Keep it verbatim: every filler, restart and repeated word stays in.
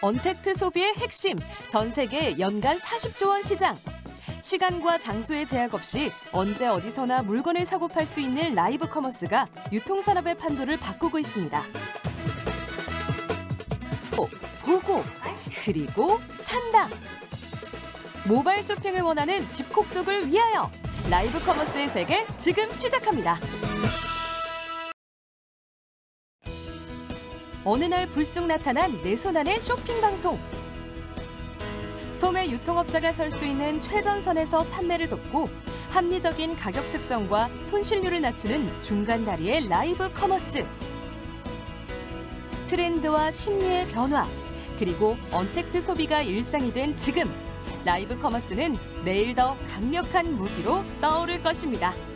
언택트 소비의 핵심, 전 세계 연간 사십조 원 시장. 시간과 장소의 제약 없이 언제 어디서나 물건을 사고 팔 수 있는 라이브 커머스가 유통산업의 판도를 바꾸고 있습니다. 보고, 그리고 산다. 모바일 쇼핑을 원하는 집콕족을 위하여 라이브 커머스의 세계 지금 시작합니다. 어느 날 불쑥 나타난 내 손안의 쇼핑 방송. 소매 유통업자가 설 수 있는 최전선에서 판매를 돕고 합리적인 가격 측정과 손실률을 낮추는 중간 다리의 라이브 커머스. 트렌드와 심리의 변화, 그리고 언택트 소비가 일상이 된 지금, 라이브 커머스는 내일 더 강력한 무기로 떠오를 것입니다.